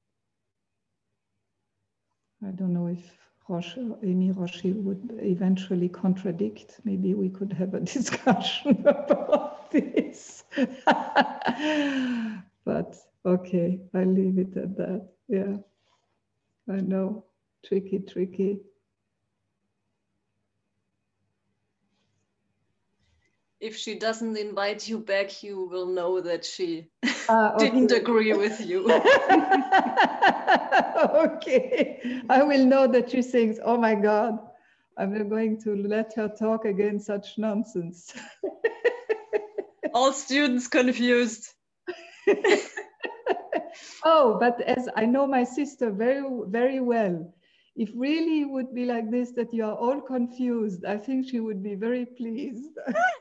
I don't know if Amy Roshi would eventually contradict. Maybe we could have a discussion about this. But okay, I leave it at that. Yeah, I know, tricky. If she doesn't invite you back, you will know that she Okay. didn't agree with you. Okay, I will know that she thinks, oh my God, I'm not going to let her talk again such nonsense. All students confused. Oh, but as I know my sister very, very well, if really it would be like this, that you are all confused, I think she would be very pleased.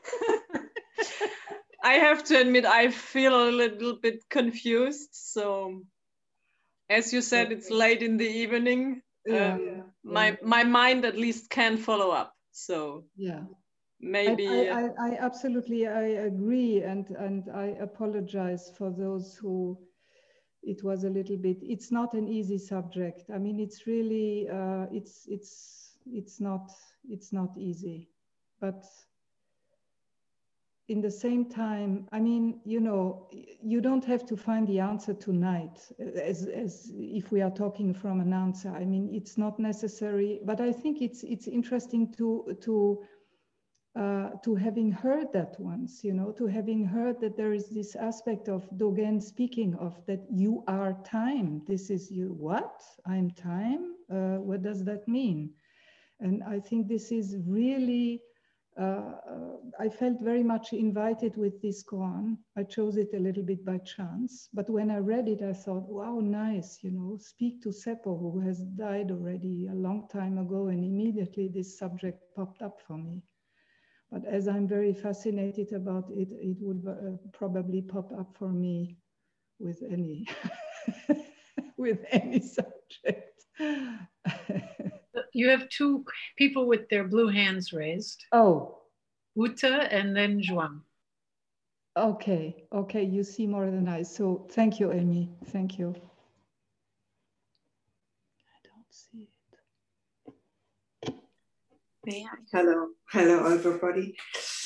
I have to admit, I feel a little bit confused. So, as you said, it's late in the evening. My mind at least can follow up. So yeah, maybe I absolutely, I agree, and I apologize for those who it was a little bit, it's not an easy subject. I mean, it's really, it's not easy, but in the same time, I mean, you know, you don't have to find the answer tonight, as if we are talking from an answer. I mean, it's not necessary, but I think it's interesting to having heard that once, you know, to having heard that there is this aspect of Dogen speaking of that you are time. This is you. What? I'm time? What does that mean? And I think this is really. I felt very much invited with this koan. I chose it a little bit by chance, but when I read it, I thought, wow, nice, you know, speak to Seppo, who has died already a long time ago, and immediately this subject popped up for me. But as I'm very fascinated about it, it would probably pop up for me with any, with any subject. You have two people with their blue hands raised. Oh. Uta and then João. Okay, okay, you see more than I. So thank you, Amy. Thank you. I don't see it. May I? Hello, everybody.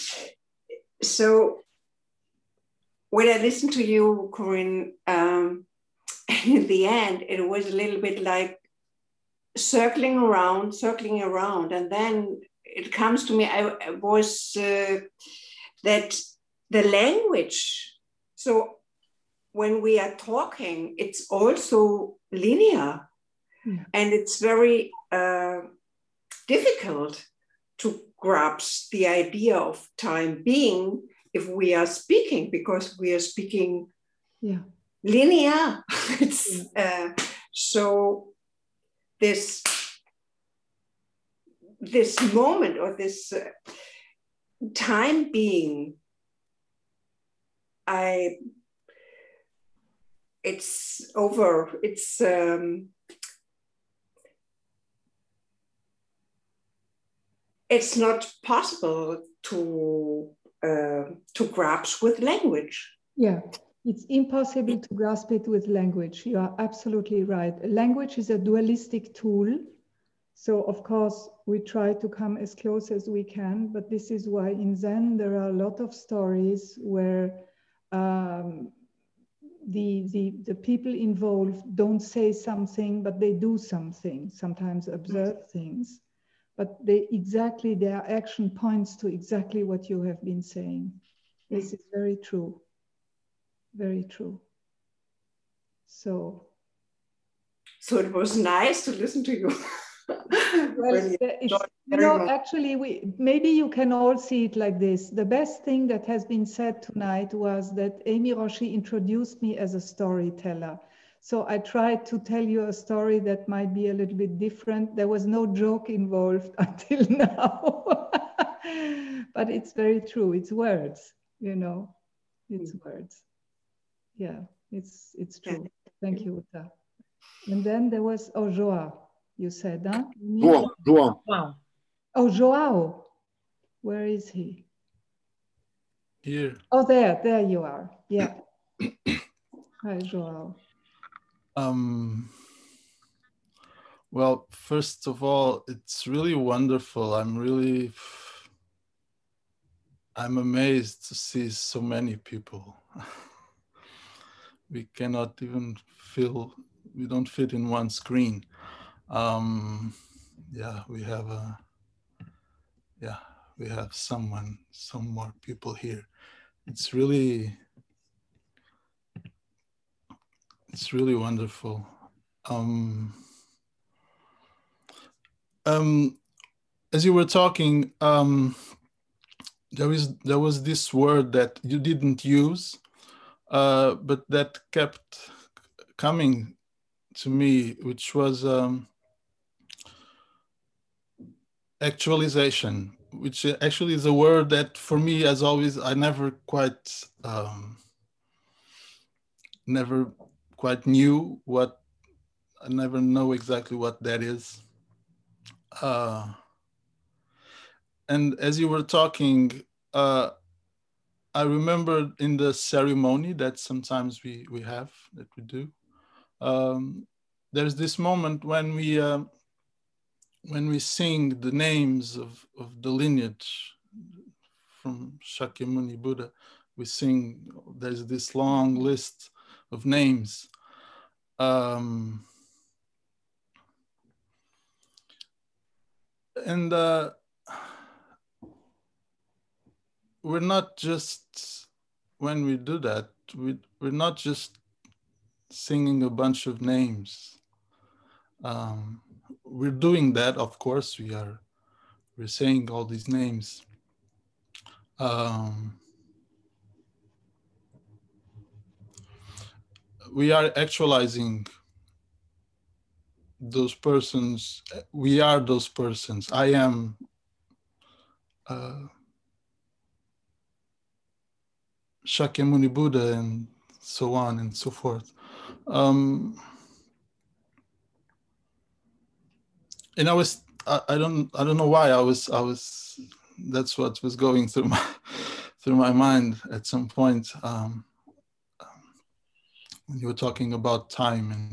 So when I listened to you, Corinne, in the end, it was a little bit like circling around, and then it comes to me, I was that the language, so when we are talking, it's also linear, and it's very difficult to grasp the idea of time being if we are speaking, because we are speaking linear. It's so this moment, or this time being, it's over. It's not possible to grasp with language. Yeah. It's impossible to grasp it with language. You are absolutely right. Language is a dualistic tool. So of course, we try to come as close as we can, but this is why in Zen, there are a lot of stories where the people involved don't say something, but they do something, sometimes observe things, but their action points to exactly what you have been saying. This is very true. Very true. So it was nice to listen to you. Well, you know, actually, maybe you can all see it like this. The best thing that has been said tonight was that Amy Roshi introduced me as a storyteller. So I tried to tell you a story that might be a little bit different. There was no joke involved until now. But it's very true. It's words, you know, it's words. Yeah, it's true. Thank you, Uta. And then there was, João, you said, huh? João. Oh, João. Where is he? Here. Oh, there you are. Yeah. Hi, João. Well, first of all, it's really wonderful. I'm amazed to see so many people. We cannot even we don't fit in one screen. Yeah, we have some more people here. It's really wonderful. As you were talking, there was this word that you didn't use, but that kept coming to me, which was actualization, which actually is a word that for me, as always, I never quite knew what. I never know exactly what that is. And as you were talking, I remember in the ceremony that sometimes we do, there's this moment when we sing the names of the lineage from Shakyamuni Buddha. We sing, there's this long list of names. And we're not just, when we do that, we're not just singing a bunch of names. We're doing that, of course, we're saying all these names. We are actualizing those persons. We are those persons. I am Shakyamuni Buddha, and so on and so forth. And I don't know why I was that's what was going through my mind at some point, when you were talking about time and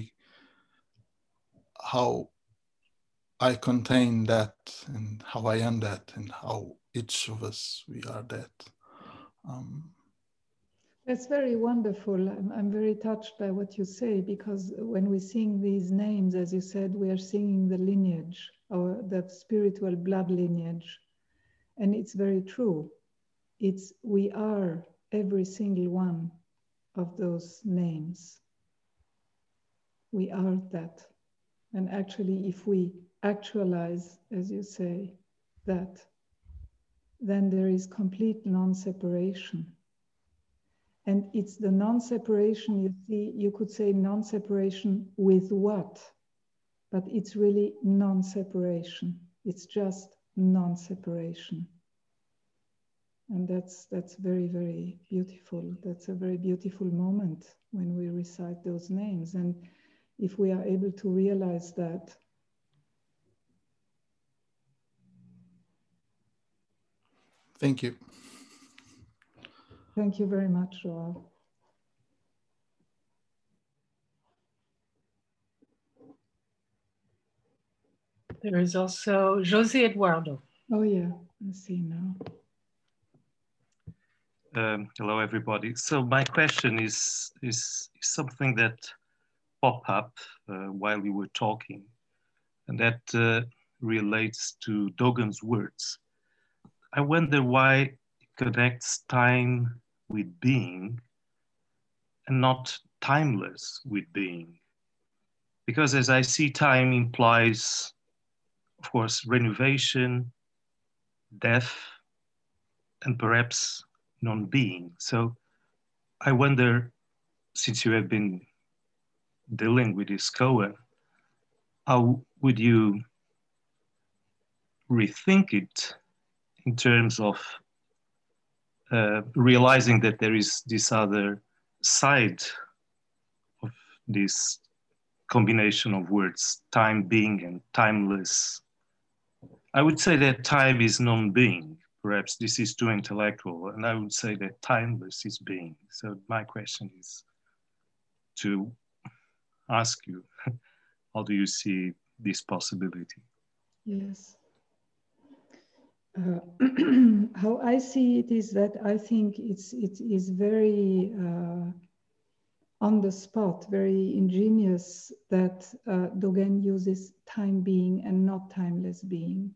how I contain that and how I am that and how each of us, we are that. That's very wonderful. I'm very touched by what you say, because when we sing these names, as you said, we are singing the lineage, or that spiritual blood lineage. And it's very true. We are every single one of those names. We are that. And actually, if we actualize, as you say, that, then there is complete non-separation. And it's the non-separation, you see, you could say non-separation with what? But it's really non-separation. It's just non-separation. And that's very, very beautiful. That's a very beautiful moment when we recite those names. And if we are able to realize that. Thank you. Thank you very much, Joao. There is also José Eduardo. Oh yeah, I see now. Hello, everybody. So my question is something that popped up while we were talking, and that relates to Dogen's words. I wonder why it connects time with being and not timeless with being. Because as I see, time implies, of course, renovation, death, and perhaps non-being. So I wonder, since you have been dealing with this koan, how would you rethink it in terms of realizing that there is this other side of this combination of words, time being and timeless? I would say that time is non-being. Perhaps this is too intellectual, and I would say that timeless is being. So my question is to ask you, how do you see this possibility? Yes. How I see it is that I think it is very on the spot, very ingenious that Dogen uses time being and not timeless being.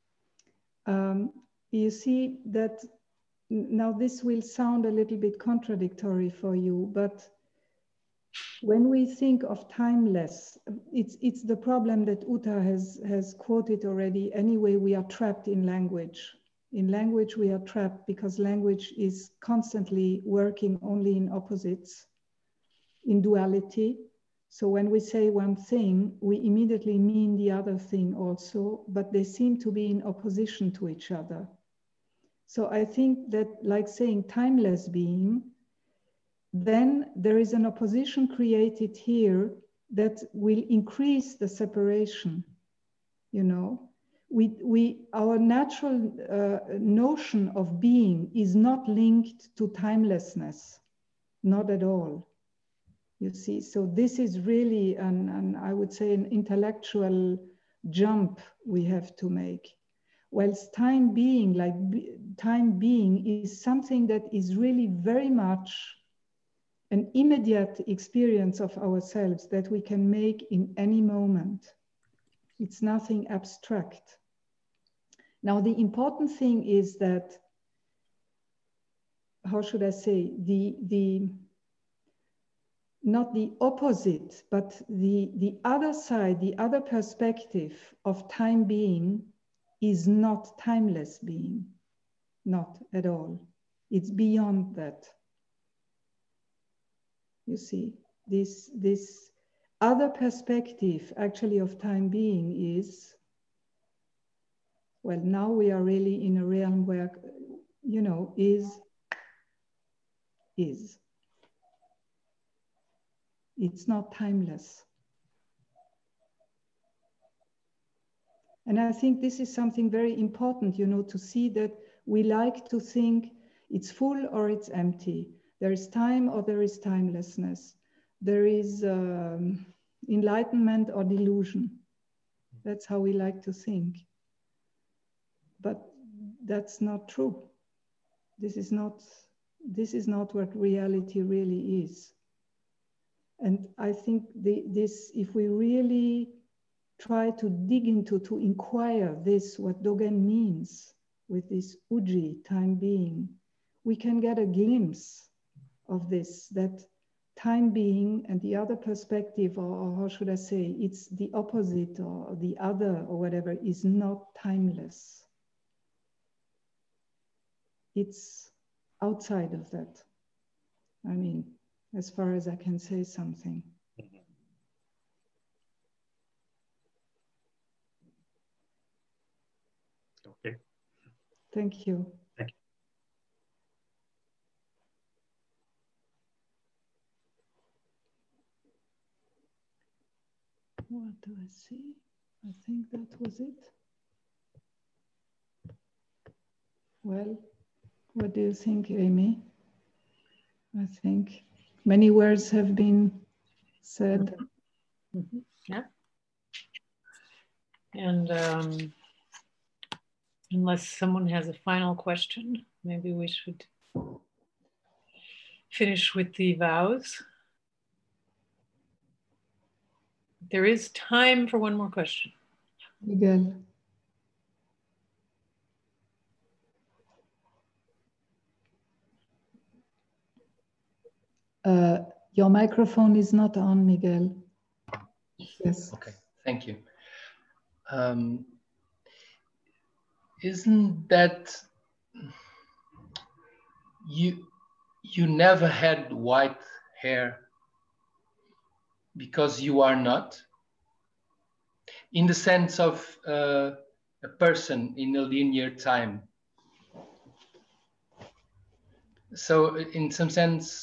You see that now this will sound a little bit contradictory for you, but when we think of timeless, it's the problem that Uta has quoted already. Anyway, we are trapped in language. In language, we are trapped because language is constantly working only in opposites, in duality. So when we say one thing, we immediately mean the other thing also, but they seem to be in opposition to each other. So I think that, like saying timeless being, then there is an opposition created here that will increase the separation. You know, our natural notion of being is not linked to timelessness, not at all. You see, so this is really I would say an intellectual jump we have to make. Whilst time being, time being is something that is really very much an immediate experience of ourselves that we can make in any moment. It's nothing abstract. Now, the important thing is that, how should I say, not the opposite, but the other side, the other perspective of time being is not timeless being, not at all. It's beyond that. You see, this other perspective actually of time being is, well, now we are really in a realm where, you know, is. It's not timeless. And I think this is something very important, you know, to see that we like to think it's full or it's empty. There is time or there is timelessness. There is enlightenment or delusion. That's how we like to think. But that's not true. This is not what reality really is. And I think if we really try to dig into, to inquire what Dogen means with this Uji, time being, we can get a glimpse of this, that time being and the other perspective, or how should I say, it's the opposite or the other or whatever, is not timeless. It's outside of that. I mean, as far as I can say something. Okay. Thank you. Thank you. What do I see? I think that was it. Well, what do you think, Amy? I think many words have been said. Mm-hmm. Yeah. And unless someone has a final question, maybe we should finish with the vows. There is time for one more question. Miguel. Your microphone is not on, Miguel. Yes. Okay, thank you. Isn't that you never had white hair because you are not? In the sense of a person in a linear time. So in some sense,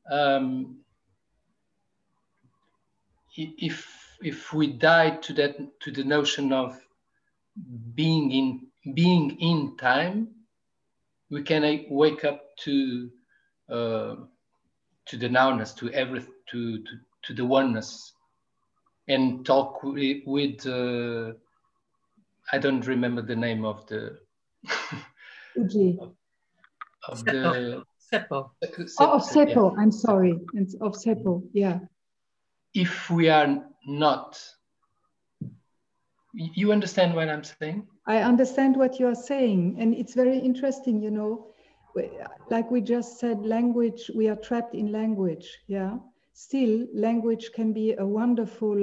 if we die to the notion of being in time, we can wake up to the nowness, to everything, to the oneness, and talk with I don't remember the name of the Uji. of the Seppo. Oh, of Seppo. Yeah. I'm sorry. It's of Seppo. Yeah. If we are not, you understand what I'm saying? I understand what you are saying, and it's very interesting. You know, like we just said, language. We are trapped in language. Yeah. Still, language can be a wonderful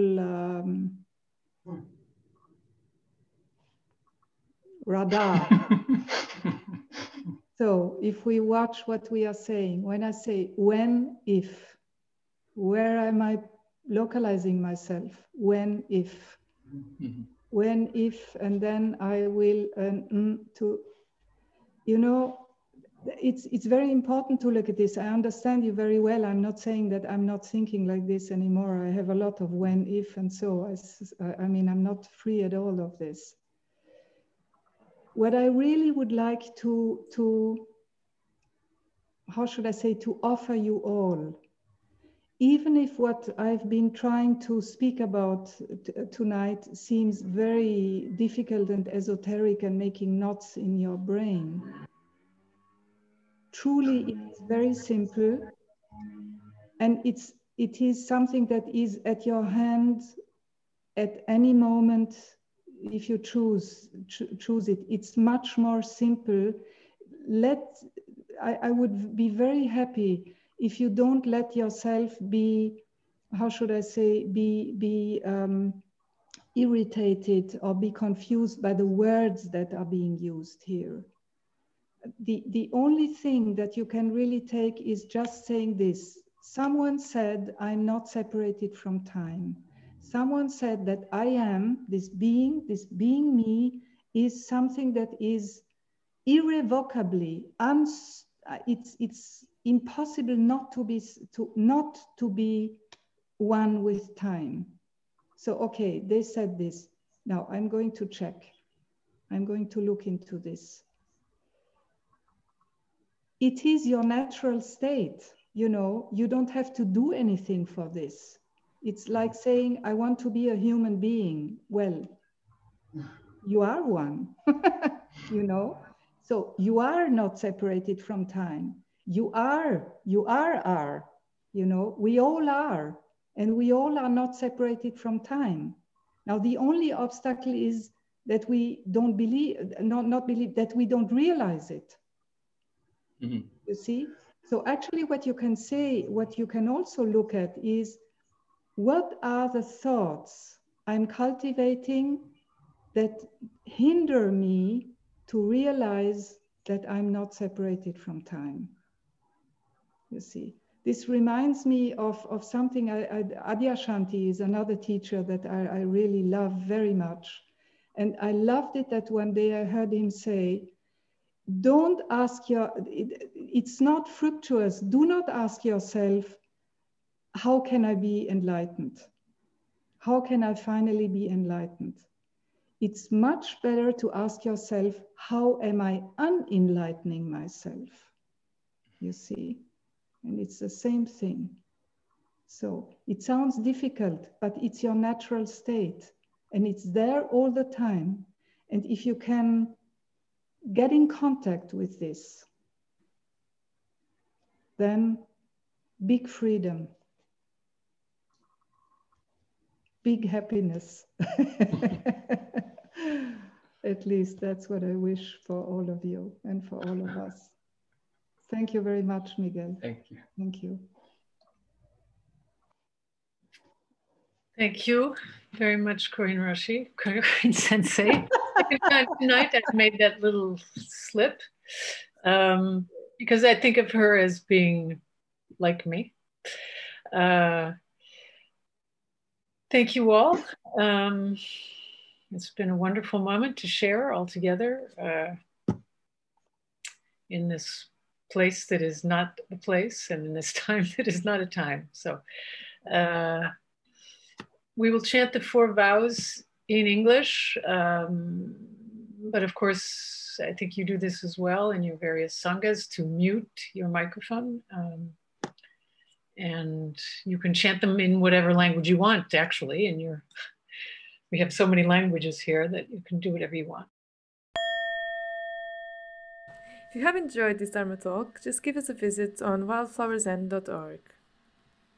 radar. So if we watch what we are saying, when I say when, if, where am I localizing myself? When, if, when, if, and then I will to, you know, it's very important to look at this. I understand you very well. I'm not saying that I'm not thinking like this anymore. I have a lot of when, if, and so. I mean, I'm not free at all of this. What I really would like to how should I say, to offer you all even if what I've been trying to speak about tonight seems very difficult and esoteric and making knots in your brain, truly it is very simple, and it is something that is at your hand at any moment if you choose it. It's much more simple. I would be very happy if you don't let yourself be, how should I say, be irritated or be confused by the words that are being used here. The only thing that you can really take is just saying this. Someone said, I'm not separated from time. Someone said that I am, this being me, is something that is irrevocably, it's impossible not to be one with time. So, okay, they said this. Now I'm going to check. I'm going to look into this. It is your natural state. You know, you don't have to do anything for this. It's like saying, I want to be a human being. Well, you are one, you know? So you are not separated from time. You are, you know, we all are, and we all are not separated from time. Now, the only obstacle is that we don't believe, not believe, that we don't realize it. Mm-hmm. You see? So actually what you can say, what you can also look at is, what are the thoughts I'm cultivating that hinder me to realize that I'm not separated from time? You see, this reminds me of something. Adyashanti is another teacher that I really love very much. And I loved it that one day I heard him say, don't ask it's not fructuous. Do not ask yourself, how can I be enlightened? How can I finally be enlightened? It's much better to ask yourself, how am I unenlightening myself? You see, and it's the same thing. So it sounds difficult, but it's your natural state, and it's there all the time. And if you can get in contact with this, then big freedom, big happiness. At least that's what I wish for all of you and for all of us. Thank you very much, Miguel. Thank you. Thank you. Thank you very much, Corinne Roshi, Corinne Sensei. Tonight I made that little slip because I think of her as being like me. Thank you all. It's been a wonderful moment to share all together in this place that is not a place, and in this time that is not a time. So we will chant the 4 vows in English, but of course, I think you do this as well in your various sanghas to mute your microphone. And you can chant them in whatever language you want, actually. And we have so many languages here that you can do whatever you want. If you have enjoyed this Dharma talk, just give us a visit on wildflowerzen.org.